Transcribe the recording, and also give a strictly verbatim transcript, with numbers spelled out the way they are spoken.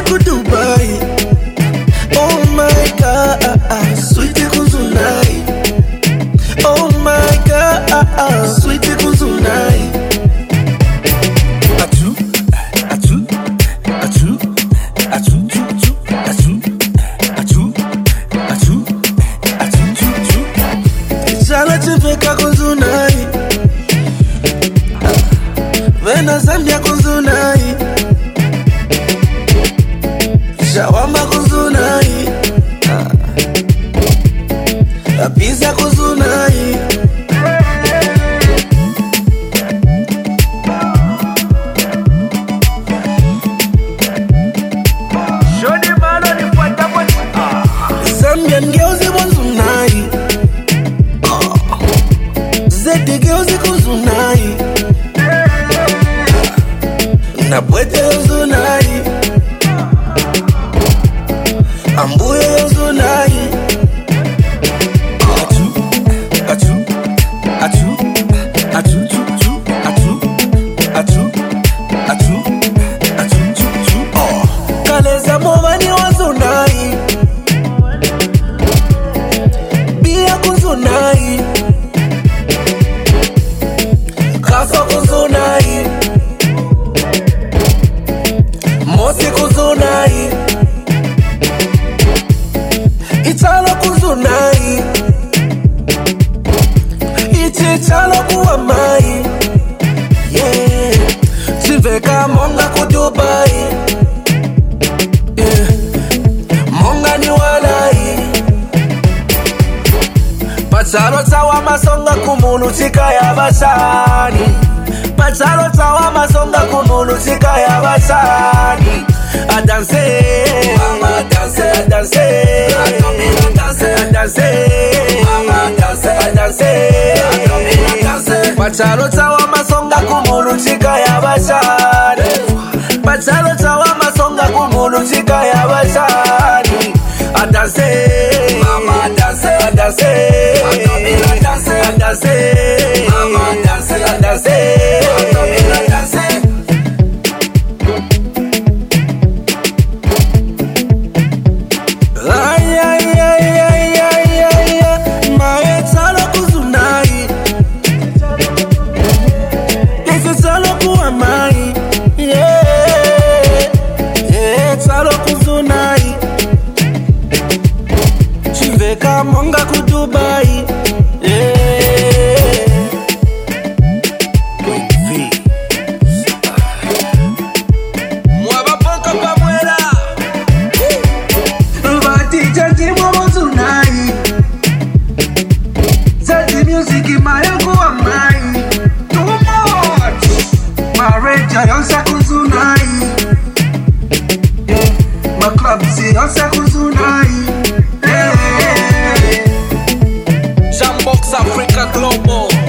ku Dubai. Oh my God, sweetie kuzunai. Oh my God, sweetie kuzunai. Atu, atu, atu, atu, atu, atu, atu, atu, atu, atu. Jala chifeka kuzunai. Vena Zambia kuzunai. Shawama kuzunai. Pizza kuzunai. Shodi bado ni fuata fuata. Zambian girls kuzunai. Zedi girls kuzunai. Na bwete kuzunai. Ambuye kuzunai. Atu, atu, atu, atu, atu, atu, atu, atu. Oh, kaleza mwani wazunai. Bia kuzunai. Kaso kuzunai. Mosi kuzunai. Italo kuzunai. Chalo kuwa mai. Yeah. Chiveka monga ku Dubai. Yeah. Monga ni walai. Pachalo tawa masonga kumulu chika ya basani. Pachalo tawa masonga kumulu chika ya basani. A danse, mama danse, a danse, a danse, a danse, mama danse, a danse. Pachalo tawa masonga kumulu chika ya bashani. Pachalo tawa masonga kumulu chika ya bashani. A danse, mama danse, a danse, a danse, a danse, mama danse, a danse, a danse. Ay ay ay ay ay ay, mae talo kuzunai. Yeah, yeah, talo kuzunai. Chiveka monga ku Dubai. Yeah. Mwaba poka pa mwera. Vati janji mwa zunai. Zati music mayo kuwa mai. Too much. Mareja yonsa kuzunai. Yeah. My club si yonsa kuzunai. Yeah. Jambox Africa Global.